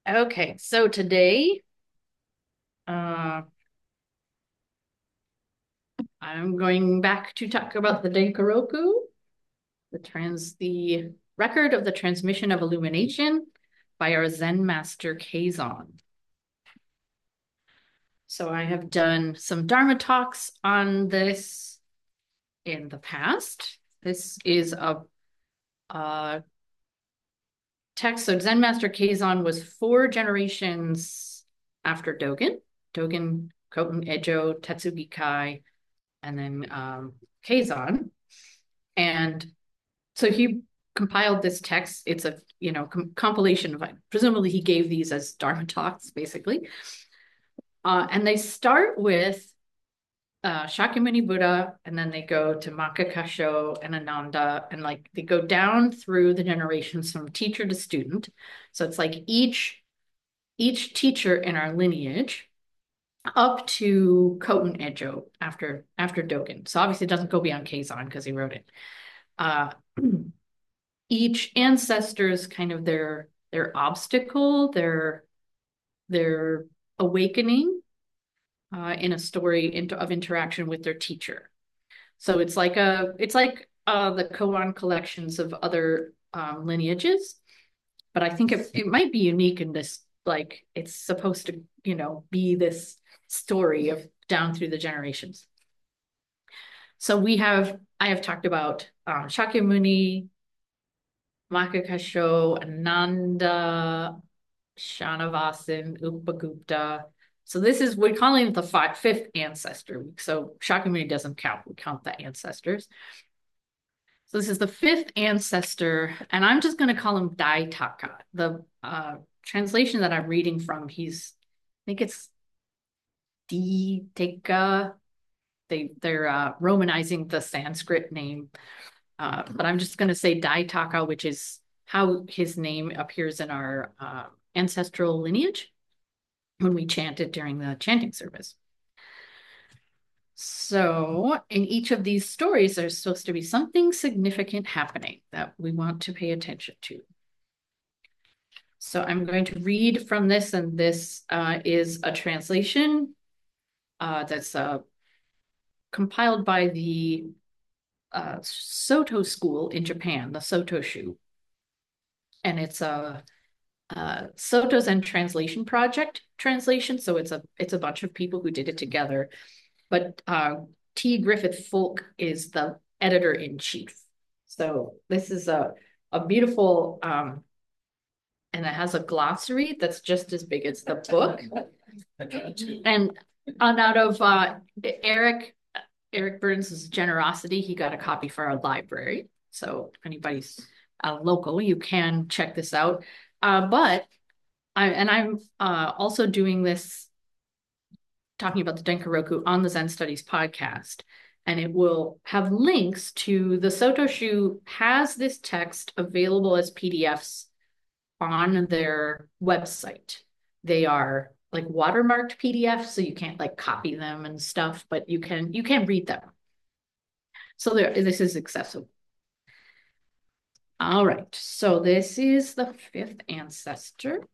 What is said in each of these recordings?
Okay, so today uh, I'm going back to talk about the Dankoroku, the record of the transmission of illumination by our Zen master Keizan. So I have done some Dharma talks on this in the past. This is a text. So Zen master Keizan was 4 generations after Dogen. Dogen, Koten Ejo, Tetsugi Kai, and then Keizan. And so he compiled this text. It's a compilation of, presumably he gave these as Dharma talks, basically. And they start with Shakyamuni Buddha, and then they go to Maka Kasho and Ananda, and like they go down through the generations from teacher to student. So it's like each teacher in our lineage up to Koten Ejo after Dogen. So obviously it doesn't go beyond Keizan because he wrote it. Uh, each ancestor's kind of their obstacle, their awakening in a story of interaction with their teacher. So it's like the koan collections of other lineages, but I think it might be unique in this. Like it's supposed to, be this story of down through the generations. So I have talked about Shakyamuni, Makakasho, Ananda, Shanavasan, Upagupta. So we're calling it the fifth ancestor. So Shakyamuni doesn't count. We count the ancestors. So this is the fifth ancestor, and I'm just going to call him Daitaka. The translation that I'm reading from, I think it's Diteka. They're romanizing the Sanskrit name, but I'm just going to say Daitaka, which is how his name appears in our ancestral lineage when we chant it during the chanting service. So, in each of these stories, there's supposed to be something significant happening that we want to pay attention to. So, I'm going to read from this, and this is a translation that's compiled by the Soto school in Japan, the Soto Shu. And it's a Soto Zen Translation Project translation. So it's a bunch of people who did it together. But T. Griffith Folk is the editor in chief. So this is a beautiful and it has a glossary that's just as big as the book. And out of Eric Burns' generosity, he got a copy for our library. So if anybody's local, you can check this out. But I'm also doing this, talking about the Dankoroku on the Zen Studies podcast, and it will have links to the Soto Shu has this text available as PDFs on their website. They are like watermarked PDFs, so you can't like copy them and stuff, but you can read them. So this is accessible. All right, so this is the fifth ancestor.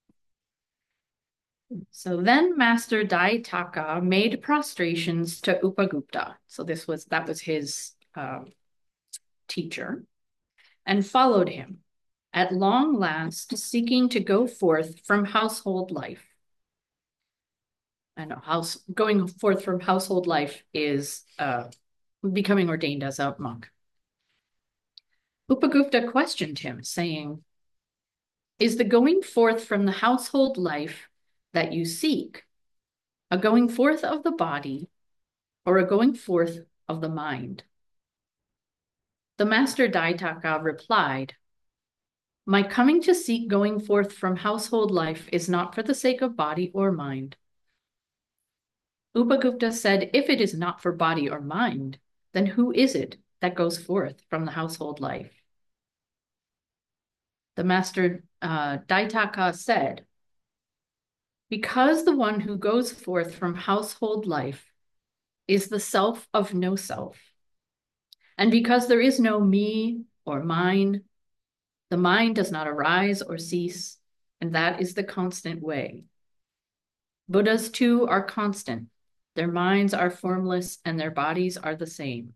So then Master Daitaka made prostrations to Upagupta. So that was his teacher, and followed him, at long last seeking to go forth from household life. I know going forth from household life is becoming ordained as a monk. Upagupta questioned him, saying, "Is the going forth from the household life that you seek a going forth of the body or a going forth of the mind?" The master Daitaka replied, "My coming to seek going forth from household life is not for the sake of body or mind." Upagupta said, "If it is not for body or mind, then who is it that goes forth from the household life?" The master Daitaka said, "Because the one who goes forth from household life is the self of no self, and because there is no me or mine, the mind does not arise or cease, and that is the constant way. Buddhas too are constant. Their minds are formless and their bodies are the same.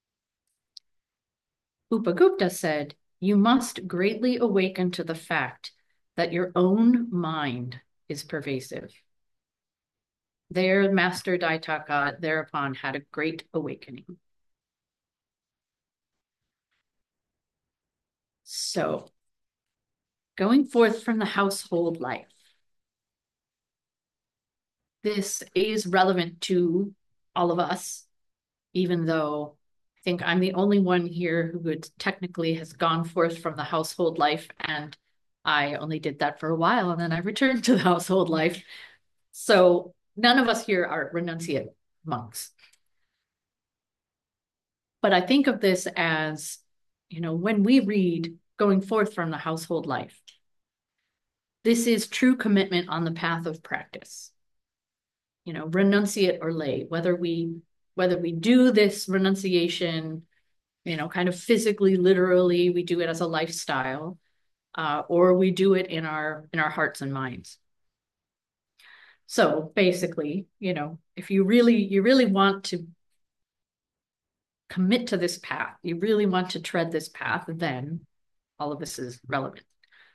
Upagupta said, you must greatly awaken to the fact that your own mind is pervasive. There, Master Daitaka thereupon had a great awakening. So, going forth from the household life. This is relevant to all of us, even though I think I'm the only one here who would technically has gone forth from the household life, and I only did that for a while and then I returned to the household life. So none of us here are renunciate monks. But I think of this as, when we read going forth from the household life, this is true commitment on the path of practice. Renunciate or lay, whether we do this renunciation, kind of physically, literally, we do it as a lifestyle, or we do it in our hearts and minds. So basically, if you really want to commit to this path, you really want to tread this path, then all of this is relevant.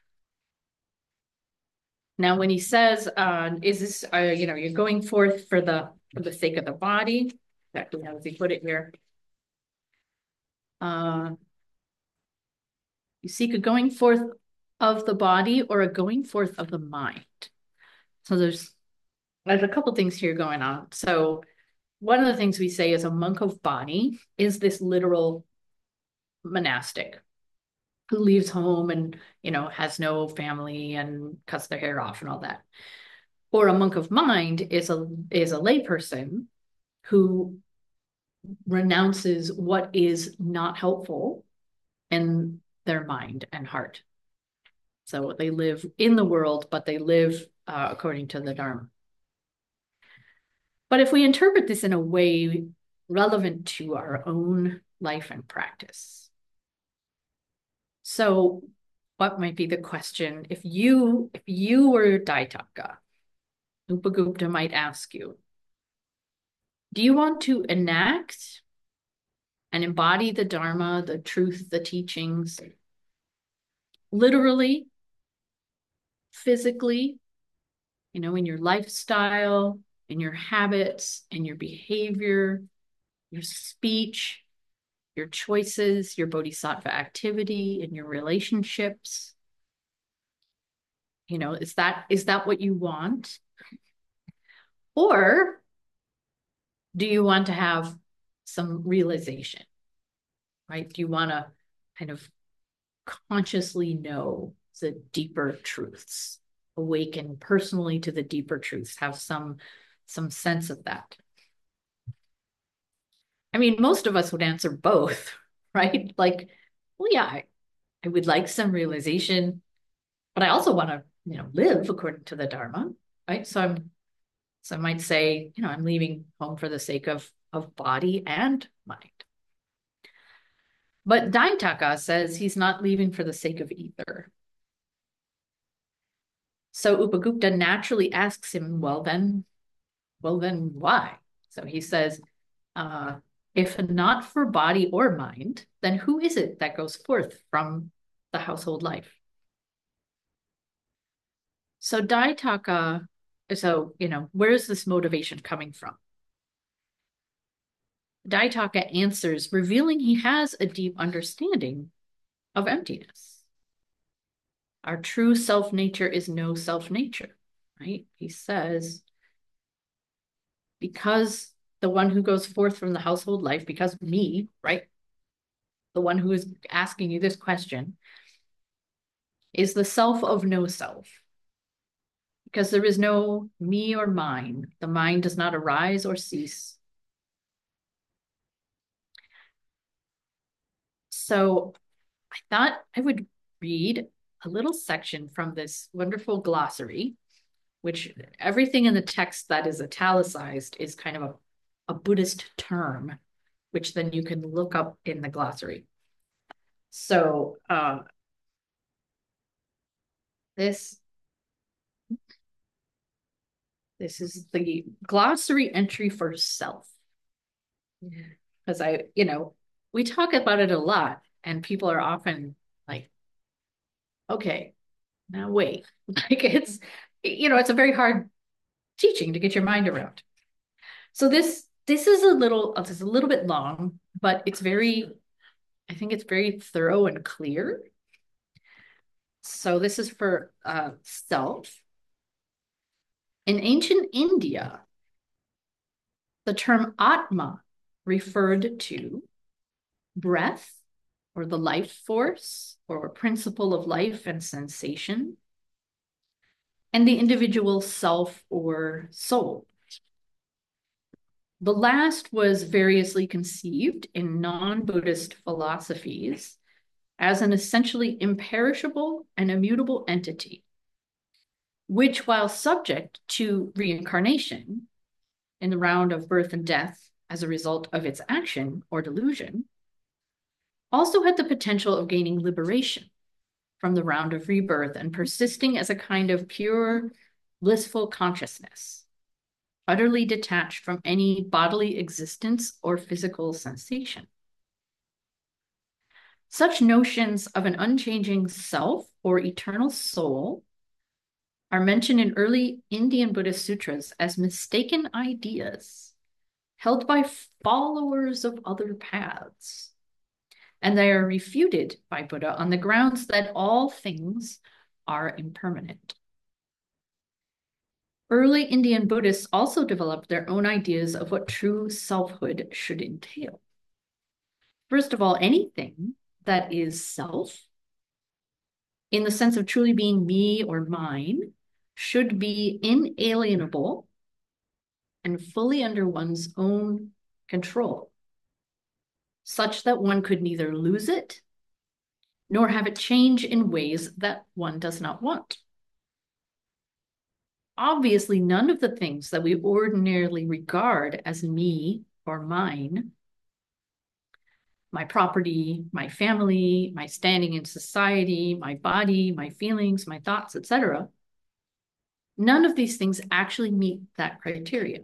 Now, when he says, is this, you're going forth for the sake of the body, exactly how does he put it here? You seek a going forth of the body or a going forth of the mind. So there's a couple things here going on. So one of the things we say is a monk of body is this literal monastic who leaves home and, has no family and cuts their hair off and all that. Or a monk of mind is a lay person who renounces what is not helpful in their mind and heart. So they live in the world, but they live according to the Dharma. But if we interpret this in a way relevant to our own life and practice. So what might be the question? If you were Daitaka, Upagupta might ask you, do you want to enact and embody the Dharma, the truth, the teachings, literally, physically, in your lifestyle, in your habits, in your behavior, your speech, your choices, your bodhisattva activity, in your relationships? Is that what you want? Or do you want to have some realization, right? Do you want to kind of consciously know the deeper truths, awaken personally to the deeper truths, have some sense of that? I mean, most of us would answer both, right? Like, well, yeah, I would like some realization, but I also want to, live according to the Dharma, right? So I might say, I'm leaving home for the sake of body and mind. But Daitaka says he's not leaving for the sake of either. So Upagupta naturally asks him, well then why? So he says, if not for body or mind, then who is it that goes forth from the household life? So Daitaka, where is this motivation coming from? Daitaka answers, revealing he has a deep understanding of emptiness. Our true self-nature is no self-nature, right? He says, because the one who goes forth from the household life, because me, right? The one who is asking you this question is the self of no self. Because there is no me or mine. The mind does not arise or cease. So I thought I would read a little section from this wonderful glossary, which everything in the text that is italicized is kind of a Buddhist term, which then you can look up in the glossary. So this This is the glossary entry for self. Because we talk about it a lot, and people are often like, okay, now wait. Like it's a very hard teaching to get your mind around. So this is a little bit long, but I think it's very thorough and clear. So this is for self. In ancient India, the term Atma referred to breath or the life force or principle of life and sensation, and the individual self or soul. The last was variously conceived in non-Buddhist philosophies as an essentially imperishable and immutable entity, which, while subject to reincarnation in the round of birth and death as a result of its action or delusion, also had the potential of gaining liberation from the round of rebirth and persisting as a kind of pure, blissful consciousness, utterly detached from any bodily existence or physical sensation. Such notions of an unchanging self or eternal soul are mentioned in early Indian Buddhist sutras as mistaken ideas held by followers of other paths. And they are refuted by Buddha on the grounds that all things are impermanent. Early Indian Buddhists also developed their own ideas of what true selfhood should entail. First of all, anything that is self, in the sense of truly being me or mine, should be inalienable and fully under one's own control, such that one could neither lose it nor have it change in ways that one does not want. Obviously, none of the things that we ordinarily regard as me or mine, my property, my family, my standing in society, my body, my feelings, my thoughts, etc., none of these things actually meet that criteria.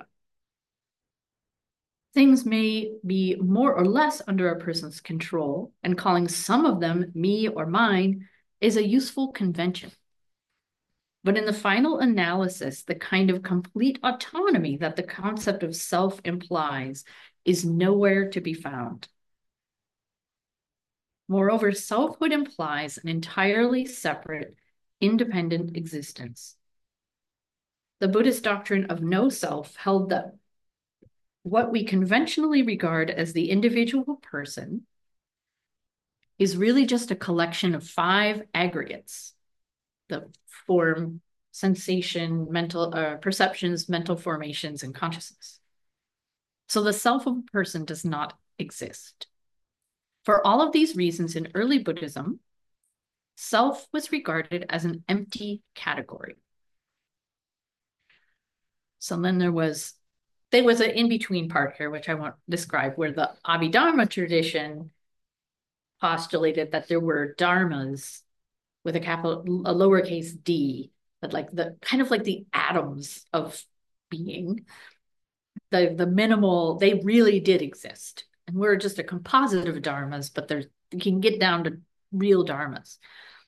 Things may be more or less under a person's control, and calling some of them me or mine is a useful convention. But in the final analysis, the kind of complete autonomy that the concept of self implies is nowhere to be found. Moreover, selfhood implies an entirely separate, independent existence. The Buddhist doctrine of no self held that what we conventionally regard as the individual person is really just a collection of 5 aggregates: the form, sensation, mental perceptions, mental formations, and consciousness. So the self of a person does not exist. For all of these reasons, in early Buddhism, self was regarded as an empty category. So then there was an in-between part here, which I won't describe, where the Abhidharma tradition postulated that there were dharmas with a lowercase d, but like the kind of like the atoms of being, the minimal, they really did exist. And we're just a composite of dharmas, but you can get down to real dharmas.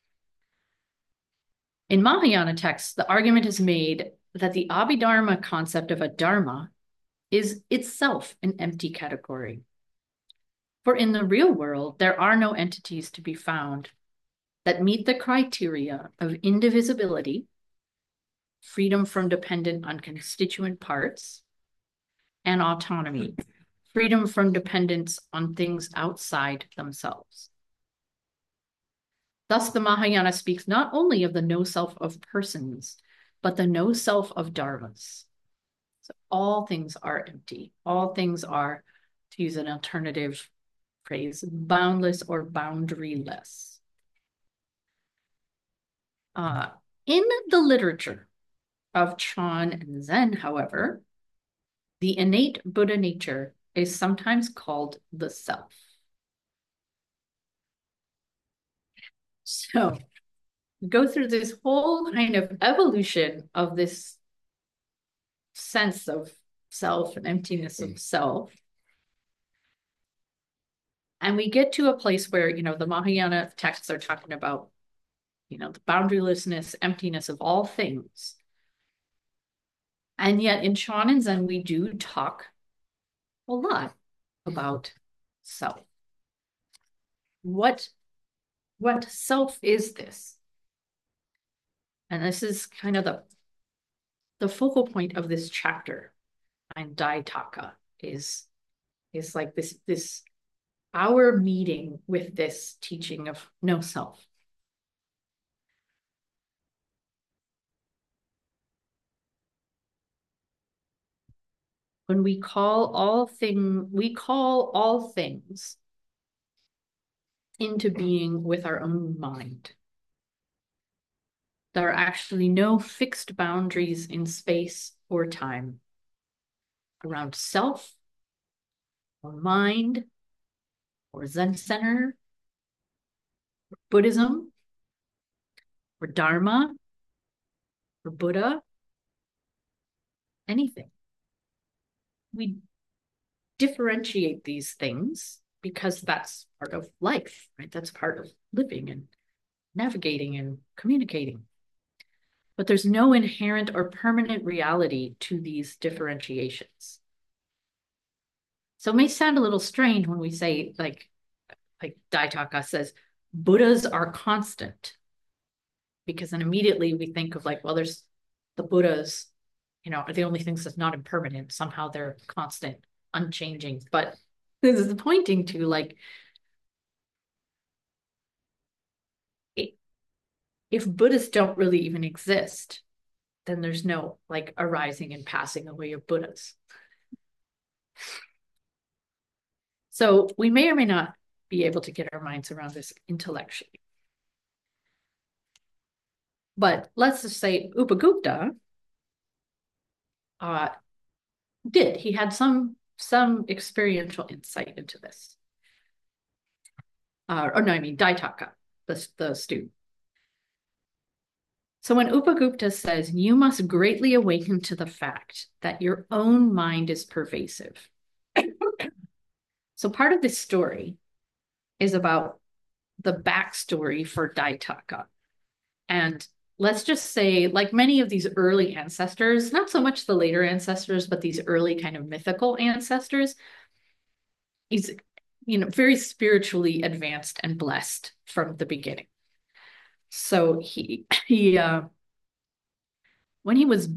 In Mahayana texts, the argument is made that the Abhidharma concept of a dharma is itself an empty category. For in the real world, there are no entities to be found that meet the criteria of indivisibility, freedom from dependent on constituent parts, and autonomy, freedom from dependence on things outside themselves. Thus, the Mahayana speaks not only of the no self of persons, but the no self of dharmas. So all things are empty. All things are, to use an alternative phrase, boundless or boundaryless. In the literature of Chan and Zen, however, the innate Buddha nature is sometimes called the self. So go through this whole kind of evolution of this sense of self and emptiness of self. And we get to a place where, the Mahayana texts are talking about, the boundarylessness, emptiness of all things. And yet in Shonen Zen, we do talk a lot about self. What self is this? And this is kind of the focal point of this chapter in Daitaka is like this our meeting with this teaching of no self. When we call all things into being with our own mind. There are actually no fixed boundaries in space or time around self or mind or Zen center or Buddhism or Dharma or Buddha, anything. We differentiate these things because that's part of life, right? That's part of living and navigating and communicating. But there's no inherent or permanent reality to these differentiations. So it may sound a little strange when we say, like Daitaka says, Buddhas are constant. Because then immediately we think of like, well, there's the Buddhas, are the only things that's not impermanent. Somehow they're constant, unchanging. But this is pointing to like, if Buddhists don't really even exist, then there's no like arising and passing away of Buddhas. So we may or may not be able to get our minds around this intellectually. But let's just say Upagupta did. He had some experiential insight into this. Or no, I mean Daitaka, the student. So when Upagupta says, you must greatly awaken to the fact that your own mind is pervasive. So part of this story is about the backstory for Daitaka. And let's just say, like many of these early ancestors, not so much the later ancestors, but these early kind of mythical ancestors, he's, very spiritually advanced and blessed from the beginning. So he when he was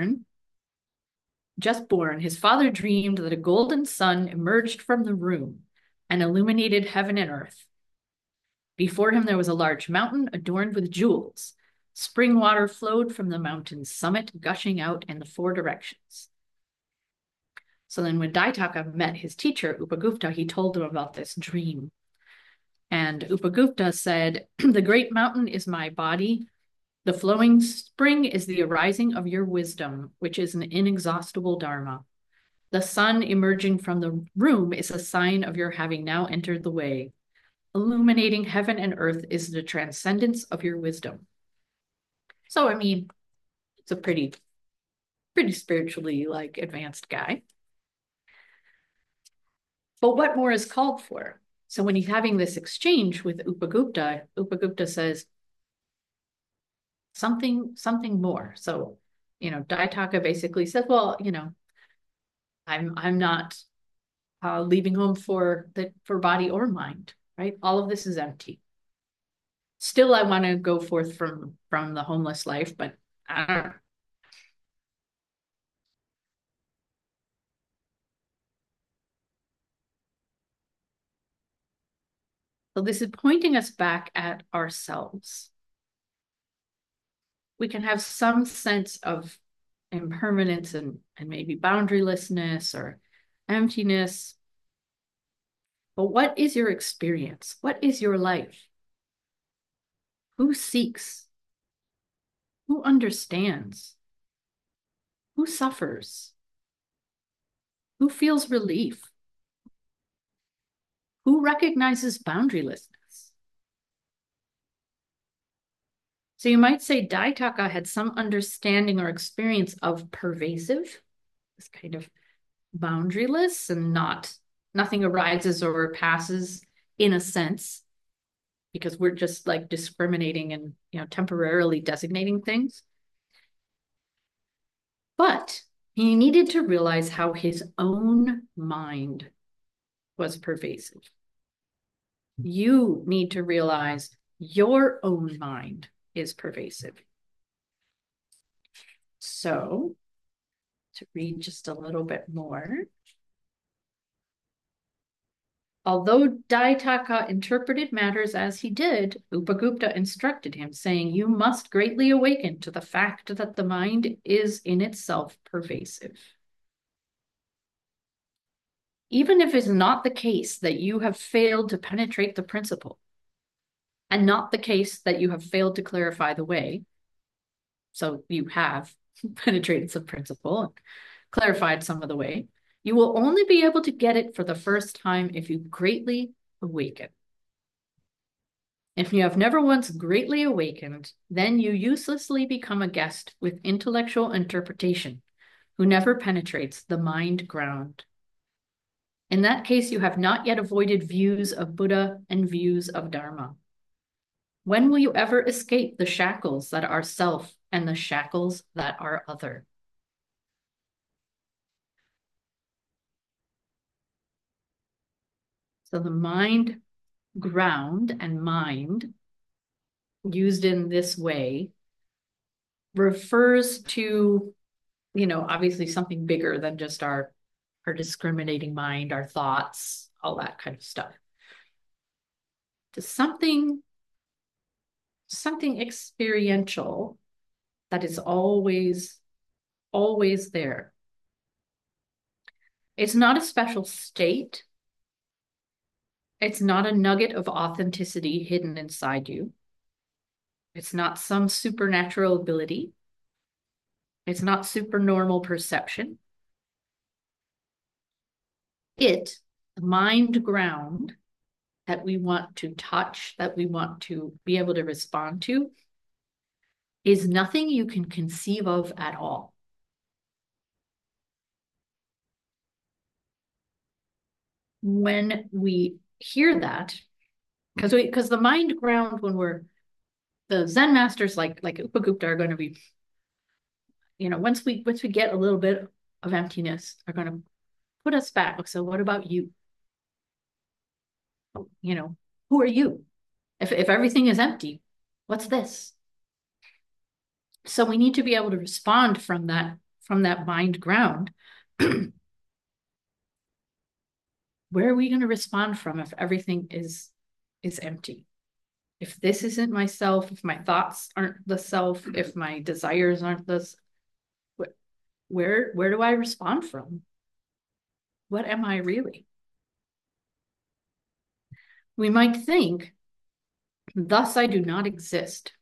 just born, his father dreamed that a golden sun emerged from the room and illuminated heaven and earth. Before him there was a large mountain adorned with jewels. Spring water flowed from the mountain's summit, gushing out in the 4 directions. So then when Daitaka met his teacher, Upagupta, he told him about this dream. And Upagupta said, the great mountain is my body. The flowing spring is the arising of your wisdom, which is an inexhaustible dharma. The sun emerging from the room is a sign of your having now entered the way. Illuminating heaven and earth is the transcendence of your wisdom. So, I mean, it's a pretty spiritually like advanced guy. But what more is called for? So when he's having this exchange with Upagupta, Upagupta says something more. So, Daitaka basically says, well, I'm not leaving home for body or mind, right? All of this is empty. Still, I want to go forth from the homeless life, but I don't know. So this is pointing us back at ourselves. We can have some sense of impermanence and maybe boundarylessness or emptiness. But what is your experience? What is your life? Who seeks? Who understands? Who suffers? Who feels relief? Who recognizes boundarylessness? So you might say Daitaka had some understanding or experience of pervasive, is kind of boundaryless and nothing arises or passes in a sense, because we're just like discriminating and, temporarily designating things. But he needed to realize how his own mind was pervasive. You need to realize your own mind is pervasive. So, to read just a little bit more. Although Daitaka interpreted matters as he did, Upagupta instructed him, saying, "You must greatly awaken to the fact that the mind is in itself pervasive. Even if it's not the case that you have failed to penetrate the principle, and not the case that you have failed to clarify the way, so you have penetrated some principle and clarified some of the way, you will only be able to get it for the first time if you greatly awaken. If you have never once greatly awakened, then you uselessly become a guest with intellectual interpretation, who never penetrates the mind ground. In that case, you have not yet avoided views of Buddha and views of Dharma. When will you ever escape the shackles that are self and the shackles that are other?" So the mind ground and mind used in this way refers to, obviously something bigger than just our discriminating mind, our thoughts, all that kind of stuff. To something experiential that is always there. It's not a special state. It's not a nugget of authenticity hidden inside you. It's not some supernatural ability. It's not supernormal perception. The mind ground that we want to touch, that we want to be able to respond to, is nothing you can conceive of at all. When we hear that, because the mind ground, when the Zen masters like Upagupta are going to be, once we get a little bit of emptiness, are going to put us back. So what about you? Who are you? If everything is empty, what's this? So we need to be able to respond from that mind ground. Where are we going to respond from if everything is empty? If this isn't myself, if my thoughts aren't the self, if my desires aren't this, where do I respond from? What am I really? We might think, thus I do not exist.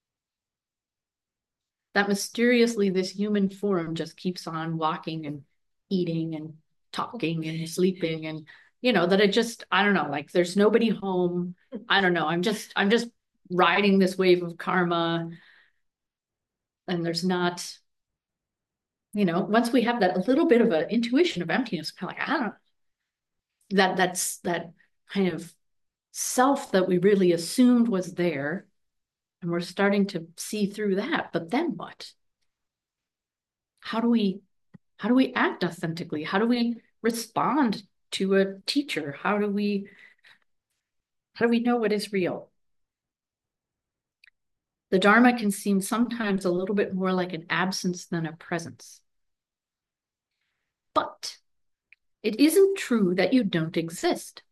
That mysteriously this human form just keeps on walking and eating and talking and sleeping, and that it just, I don't know, like there's nobody home. I don't know. I'm just riding this wave of karma, and there's not, once we have that a little bit of an intuition of emptiness, kind of like, I don't know, that's that kind of self that we really assumed was there, and we're starting to see through that. But then what? How do we act authentically? How do we respond to a teacher? How do we know what is real? The Dharma can seem sometimes a little bit more like an absence than a presence. But it isn't true that you don't exist.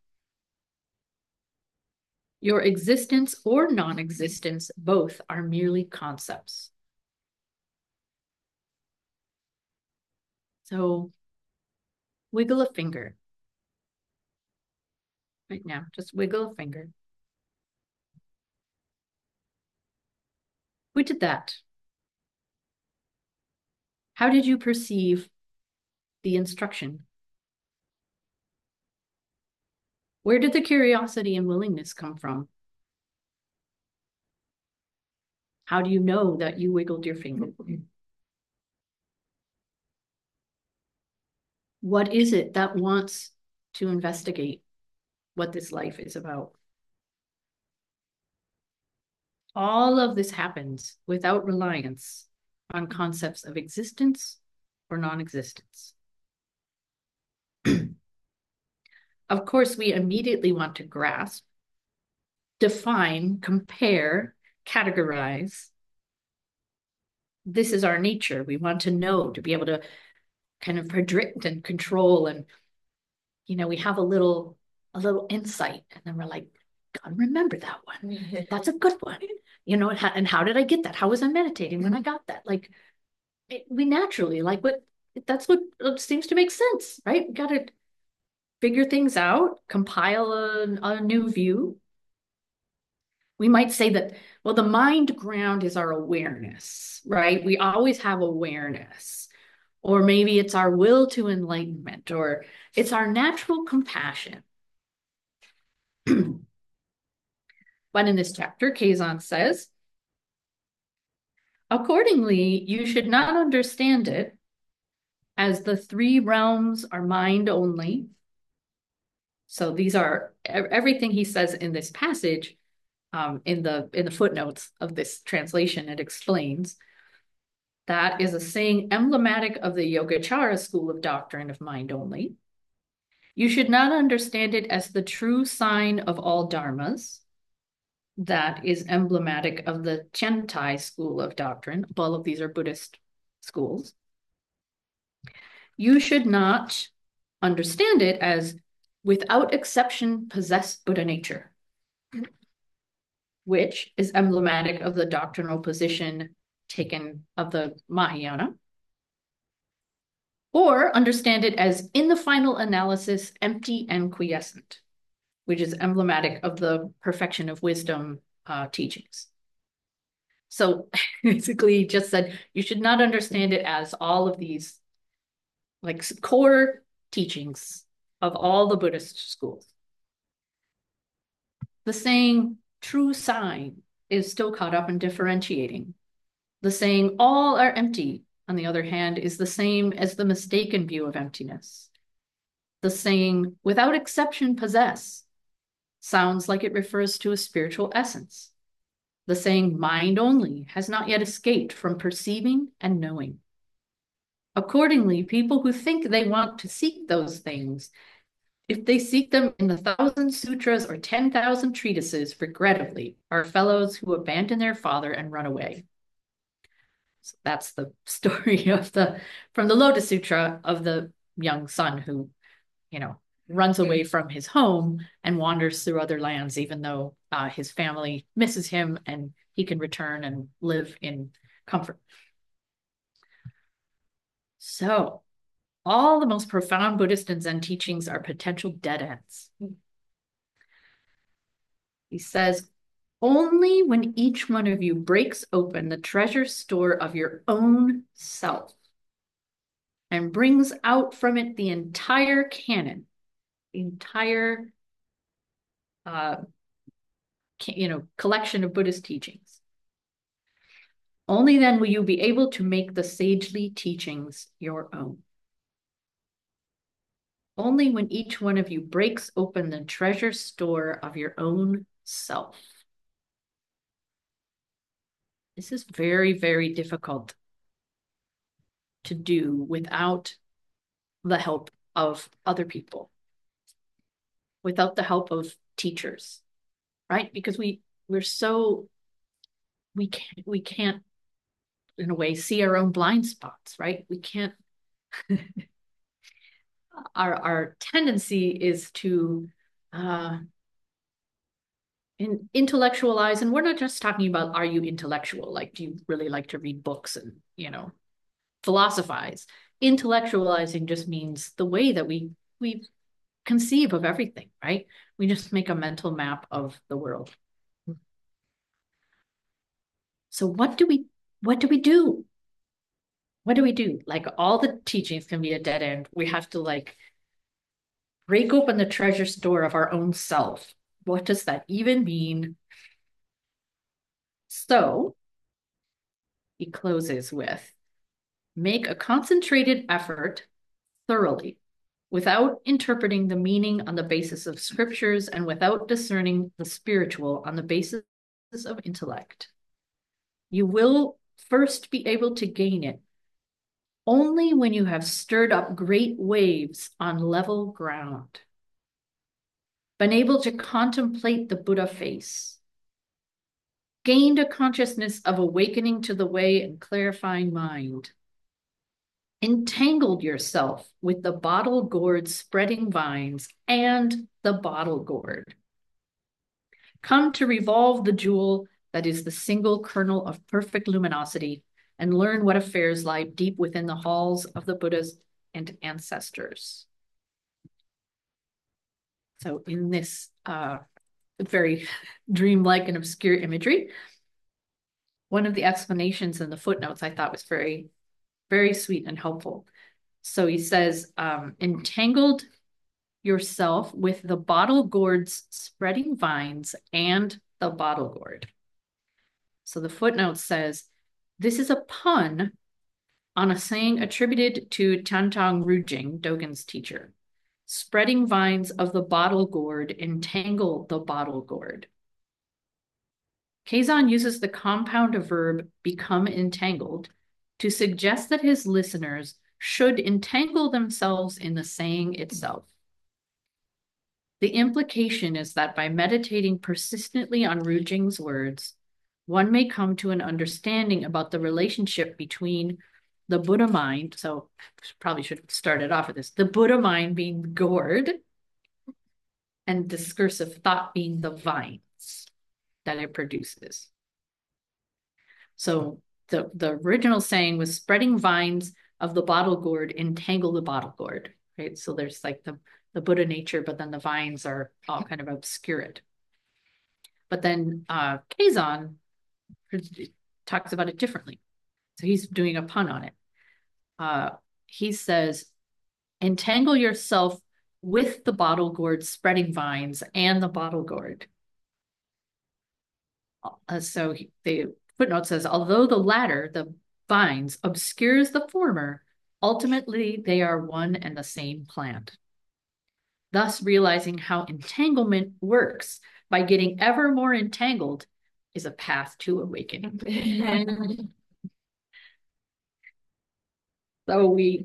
Your existence or non-existence, both are merely concepts. So wiggle a finger. Right now, just wiggle a finger. Who did that? How did you perceive the instruction? Where did the curiosity and willingness come from? How do you know that you wiggled your finger? What is it that wants to investigate what this life is about? All of this happens without reliance on concepts of existence or non-existence. Of course, we immediately want to grasp, define, compare, categorize. This is our nature. We want to know, to be able to kind of predict and control. And, we have a little insight, and then we're like, God, remember that one. That's a good one. And how did I get that? How was I meditating when I got that? Like, we naturally like that's what seems to make sense, right? We got to figure things out, compile a new view. We might say that, well, the mind ground is our awareness, right? We always have awareness. Or maybe it's our will to enlightenment, or it's our natural compassion. But in this chapter, Kazan says, accordingly, you should not understand it as the three realms are mind only. So these are everything he says in this passage, in the footnotes of this translation. It explains that is a saying emblematic of the Yogacara school of doctrine of mind only. You should not understand it as the true sign of all dharmas. That is emblematic of the Chentai school of doctrine. All of these are Buddhist schools. You should not understand it as without exception possess Buddha nature, which is emblematic of the doctrinal position taken of the Mahayana. Or understand it as in the final analysis, empty and quiescent, which is emblematic of the perfection of wisdom teachings. So basically just said, you should not understand it as all of these like core teachings of all the Buddhist schools. The saying true sign is still caught up in differentiating. The saying all are empty, on the other hand, is the same as the mistaken view of emptiness. The saying without exception possess sounds like it refers to a spiritual essence. The saying mind only has not yet escaped from perceiving and knowing. Accordingly, people who think they want to seek those things, if they seek them in the 1,000 sutras or 10,000 treatises, regrettably, are fellows who abandon their father and run away. So that's the story from the Lotus Sutra of the young son who, runs away from his home and wanders through other lands, even though his family misses him and he can return and live in comfort. So all the most profound Buddhist and Zen teachings are potential dead ends. He says, only when each one of you breaks open the treasure store of your own self and brings out from it the entire canon, the entire collection of Buddhist teachings, only then will you be able to make the sagely teachings your own. Only when each one of you breaks open the treasure store of your own self. This is very, very difficult to do without the help of other people, without the help of teachers, right? Because we can't in a way see our own blind spots, right? We can't our tendency is to intellectualize, and we're not just talking about are you intellectual, like do you really like to read books and philosophize. Intellectualizing just means the way that we conceive of everything, right? We just make a mental map of the world. So what do we do? What do we do? Like all the teachings can be a dead end. We have to like break open the treasure store of our own self. What does that even mean? So he closes with, make a concentrated effort thoroughly without interpreting the meaning on the basis of scriptures and without discerning the spiritual on the basis of intellect. You will first be able to gain it only when you have stirred up great waves on level ground, been able to contemplate the Buddha face, gained a consciousness of awakening to the way and clarifying mind, entangled yourself with the bottle gourd spreading vines and the bottle gourd. Come to revolve the jewel that is the single kernel of perfect luminosity and learn what affairs lie deep within the halls of the Buddhas and ancestors. So in this very dreamlike and obscure imagery, one of the explanations in the footnotes I thought was very, very sweet and helpful. So he says, entangled yourself with the bottle gourd's spreading vines and the bottle gourd. So the footnote says, this is a pun on a saying attributed to Tantang Rujing, Dogen's teacher. Spreading vines of the bottle gourd entangle the bottle gourd. Kazan uses the compound verb become entangled to suggest that his listeners should entangle themselves in the saying itself. The implication is that by meditating persistently on Rujing's words, one may come to an understanding about the relationship between the Buddha mind. So probably should have started off with this. The Buddha mind being gourd and discursive thought being the vines that it produces. So the original saying was spreading vines of the bottle gourd entangle the bottle gourd, right? So there's like the Buddha nature, but then the vines are all kind of obscured. But then Kazan talks about it differently. So he's doing a pun on it. He says, entangle yourself with the bottle gourd spreading vines and the bottle gourd. So the footnote says, although the latter, the vines, obscures the former, ultimately they are one and the same plant. Thus, realizing how entanglement works by getting ever more entangled is a path to awakening. So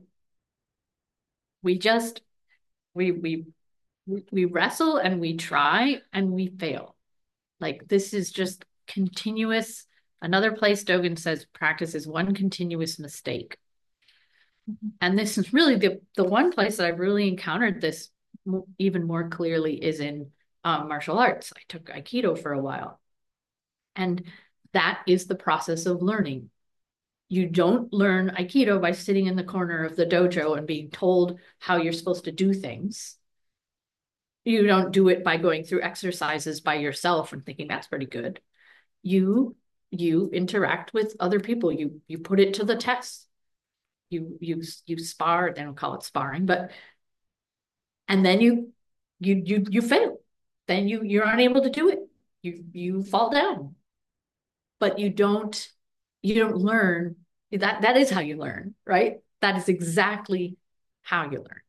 we just we wrestle and we try and we fail. Like this is just continuous. Another place Dogen says practice is one continuous mistake. And this is really the one place that I've really encountered this even more clearly is in martial arts. I took Aikido for a while. And that is the process of learning. You don't learn Aikido by sitting in the corner of the dojo and being told how you're supposed to do things. You don't do it by going through exercises by yourself and thinking that's pretty good. You interact with other people. You put it to the test. You spar. They don't call it sparring, but and then you fail. Then you're unable to do it. You fall down, but you don't learn. That is how you learn, right? That is exactly how you learn.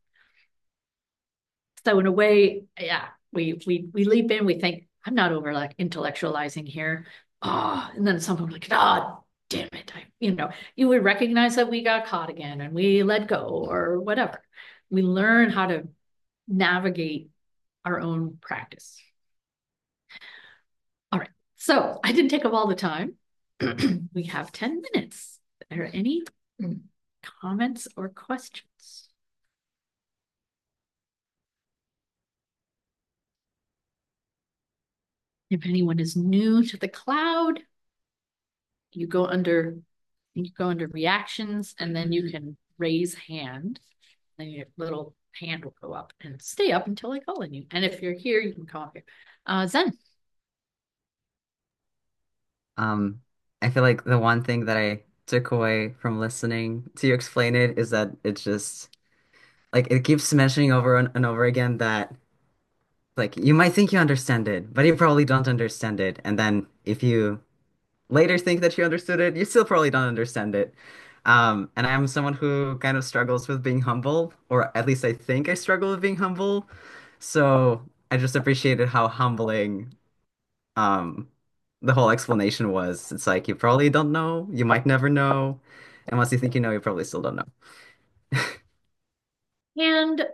So in a way, yeah, we leap in, we think, I'm not over like intellectualizing here. Oh, and then someone like, oh, damn it. You would recognize that we got caught again and we let go or whatever. We learn how to navigate our own practice. All right. So I didn't take up all the time. We have 10 minutes. Are there any comments or questions? If anyone is new to the cloud, you go under reactions and then you can raise hand. Then your little hand will go up and stay up until I call on you. And if you're here, you can call here. Zen. I feel like the one thing that I took away from listening to you explain it is that it's just like it keeps mentioning over and over again that like you might think you understand it, but you probably don't understand it. And then if you later think that you understood it, you still probably don't understand it. And I'm someone who kind of struggles with being humble, or at least I think I struggle with being humble. So I just appreciated how humbling um the whole explanation was. It's like you probably don't know, you might never know, and once you think you know, you probably still don't know. And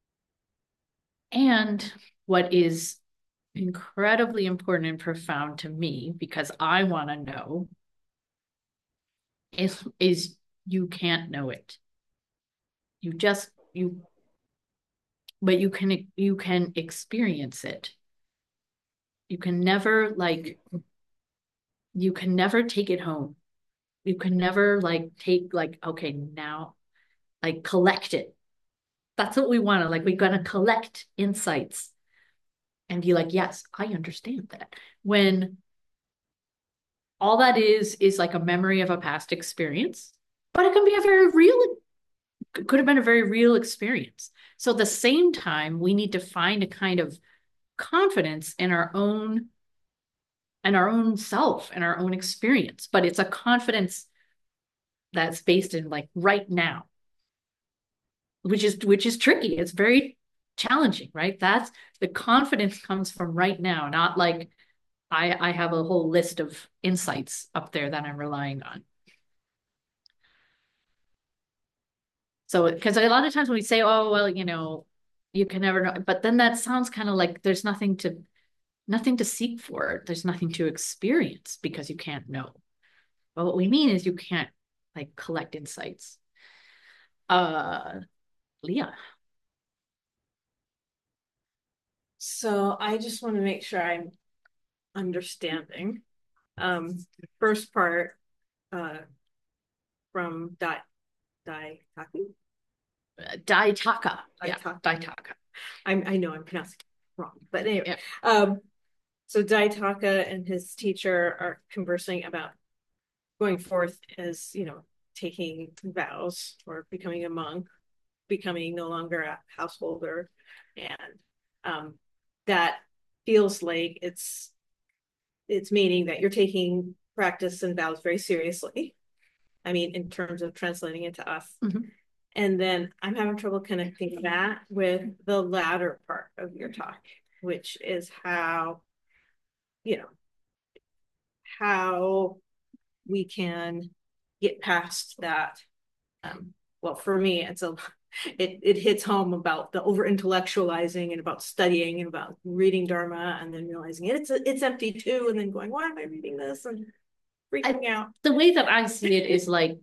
and what is incredibly important and profound to me, because I want to know, is you can't know it. You just you but you can experience it. You can never like you can never take it home. You can never like take like, okay, now like collect it. That's what we want to like. We're gonna collect insights and be like, yes, I understand that. When all that is like a memory of a past experience, but it can be a very real, could have been a very real experience. So at the same time, we need to find a kind of confidence in our own self and our own experience. But it's a confidence that's based in like right now, which is tricky. It's very challenging, right? That's the confidence comes from right now, not like I have a whole list of insights up there that I'm relying on. So, because a lot of times when we say, oh, well, you can never know, but then that sounds kind of like there's nothing to seek for. There's nothing to experience because you can't know. But what we mean is you can't like collect insights. Uh, Leah. So I just want to make sure I'm understanding. First part, uh, from Daitaku. Daitaka. Yeah, Daitaka. Daitaka. I know I'm pronouncing it wrong, but anyway. Yeah. So Daitaka and his teacher are conversing about going forth as, taking vows or becoming a monk, becoming no longer a householder, and that feels like it's meaning that you're taking practice and vows very seriously. I mean, in terms of translating it to us. Mhm. And then I'm having trouble connecting that with the latter part of your talk, which is you know, how we can get past that. Well, for me, it hits home about the over intellectualizing and about studying and about reading Dharma and then realizing it's empty too, and then going, why am I reading this and freaking out? The way that I see it is like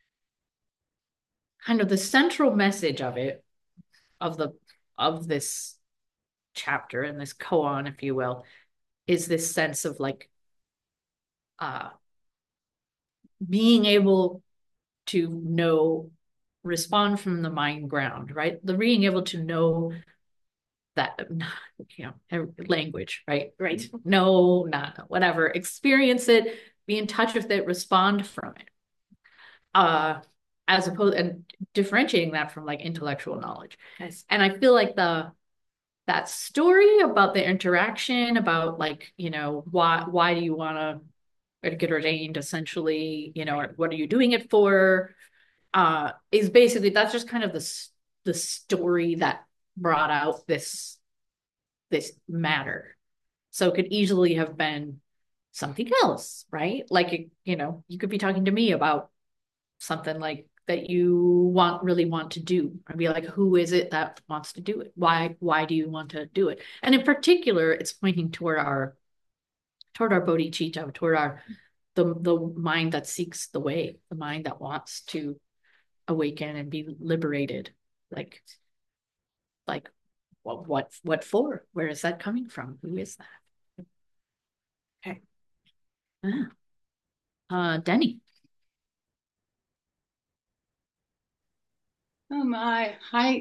kind of the central message of it, of this chapter and this koan, if you will, is this sense of like uh being able to know, respond from the mind ground, right? The being able to know that, language, right? Right. No, not whatever, experience it, be in touch with it, respond from it. As opposed and differentiating that from like intellectual knowledge. Yes. And I feel like that story about the interaction, about like, why do you want to get ordained essentially, or what are you doing it for? Is basically that's just kind of the story that brought out this matter. So it could easily have been something else, right? Like, you could be talking to me about something like that you really want to do, and be like, who is it that wants to do it? Why do you want to do it? And in particular, it's pointing toward our bodhicitta, toward the mind that seeks the way, the mind that wants to awaken and be liberated. Like what for? Where is that coming from? Who is that? Okay. Denny. Oh my,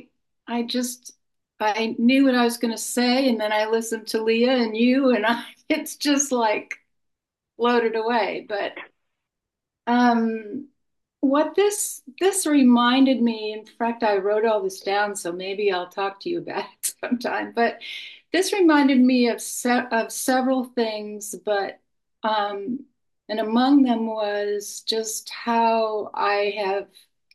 I knew what I was going to say, and then I listened to Leah and you, and it's just like floated away. But um, what this reminded me, in fact, I wrote all this down, so maybe I'll talk to you about it sometime. But this reminded me of several things, but And among them was just how I have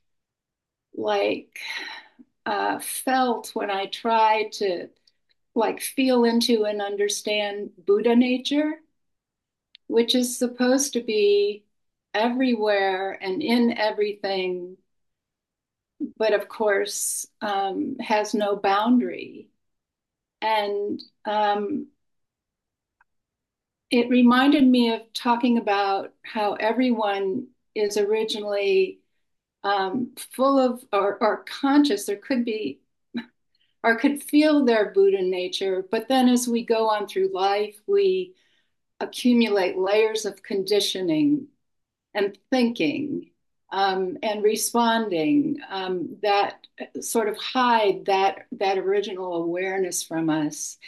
like felt when I try to like feel into and understand Buddha nature, which is supposed to be everywhere and in everything, but of course has no boundary. And it reminded me of talking about how everyone is originally full of or conscious, or could be, or could feel their Buddha nature. But then as we go on through life, we accumulate layers of conditioning and thinking and responding that sort of hide that original awareness from us.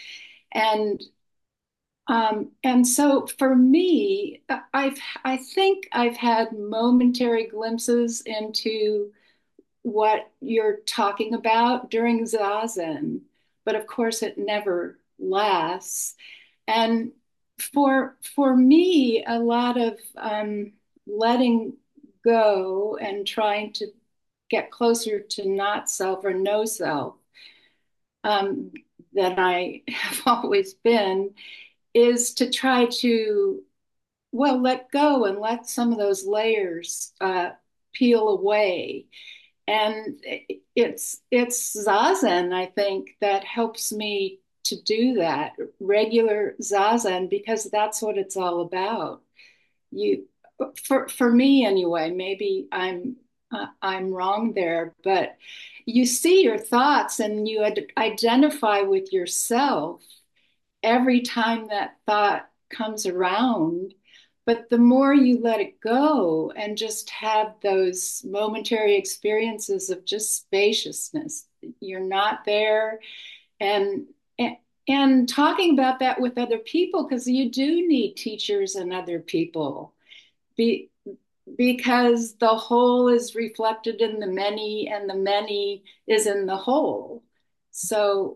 And so for me, I think I've had momentary glimpses into what you're talking about during Zazen, but of course it never lasts. And for me, a lot of letting go and trying to get closer to not self or no self um, than I have always been is to try to, well, let go and let some of those layers peel away. And it's zazen, I think, that helps me to do that, regular zazen, because that's what it's all about. You, for me anyway, maybe I'm wrong there, but you see your thoughts and you identify with yourself every time that thought comes around. But the more you let it go and just have those momentary experiences of just spaciousness, you're not there. And and talking about that with other people, because you do need teachers and other people. Be, because the whole is reflected in the many, and the many is in the whole. So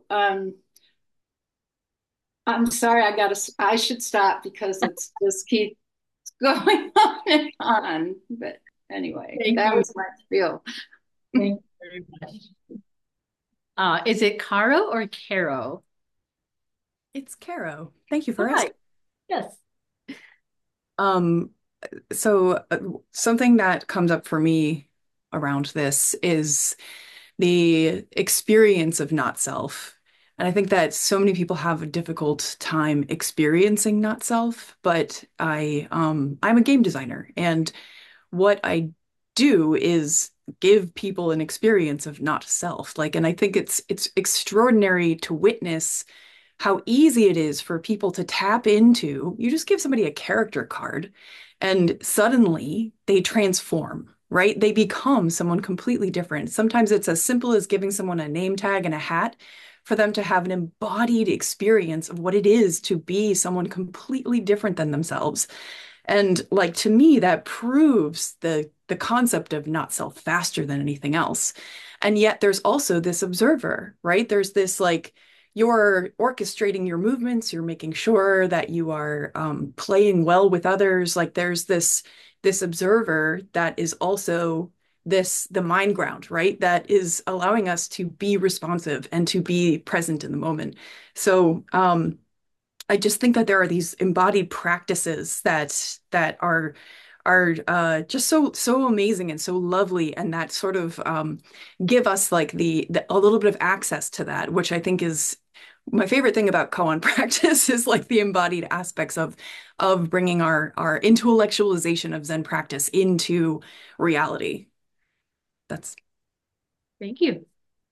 I'm sorry, I should stop because it's just keeps going on and on. But anyway, Thank that you. was my spiel. Thank you very much. Is it Caro or Caro? It's Caro. Thank you for Hi. asking. Yes. Um, so something that comes up for me around this is the experience of not self. And I think that so many people have a difficult time experiencing not self, but I'm a game designer, and what I do is give people an experience of not self. Like, and I think it's extraordinary to witness how easy it is for people to tap into. You just give somebody a character card and suddenly they transform, right? They become someone completely different. Sometimes it's as simple as giving someone a name tag and a hat for them to have an embodied experience of what it is to be someone completely different than themselves. And like to me, that proves the concept of not self faster than anything else. And yet there's also this observer, right? There's this like you're orchestrating your movements, you're making sure that you are playing well with others. Like there's this observer that is also the mind ground, right? That is allowing us to be responsive and to be present in the moment. So I just think that there are these embodied practices that are just so amazing and so lovely, and that sort of give us like the a little bit of access to that, which I think is my favorite thing about koan practice is like the embodied aspects of bringing our intellectualization of Zen practice into reality. That's Thank you.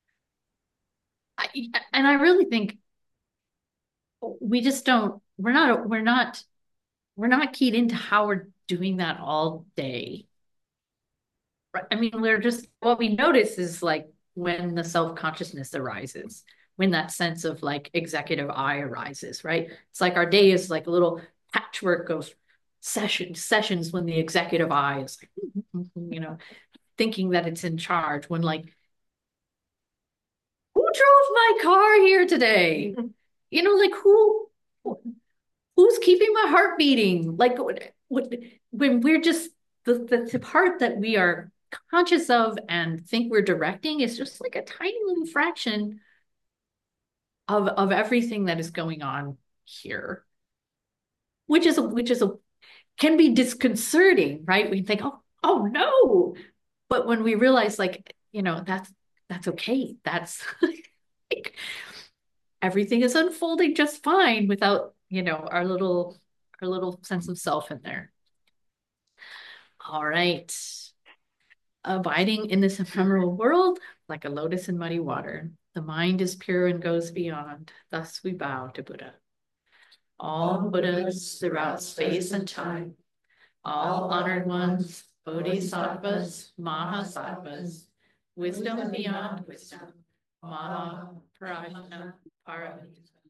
And I really think we just don't, we're not keyed into how we're doing that all day. Right? I mean, we're just, what we notice is like when the self-consciousness arises, when that sense of like executive I arises, right? It's like our day is like a little patchwork of sessions when the executive I is like, thinking that it's in charge, when like, who drove my car here today? Like who's keeping my heart beating? Like when we're just the part that we are conscious of and think we're directing is just like a tiny little fraction of everything that is going on here, which is a can be disconcerting, right? We think, oh no, but when we realize, like, that's okay. That's like everything is unfolding just fine without, our little sense of self in there. All right. Abiding in this ephemeral world, like a lotus in muddy water, the mind is pure and goes beyond. Thus we bow to Buddha. All Buddhas throughout space and time, all honored ones, bodhisattvas, mahasattvas, wisdom beyond wisdom, Maha Prajna Paramita.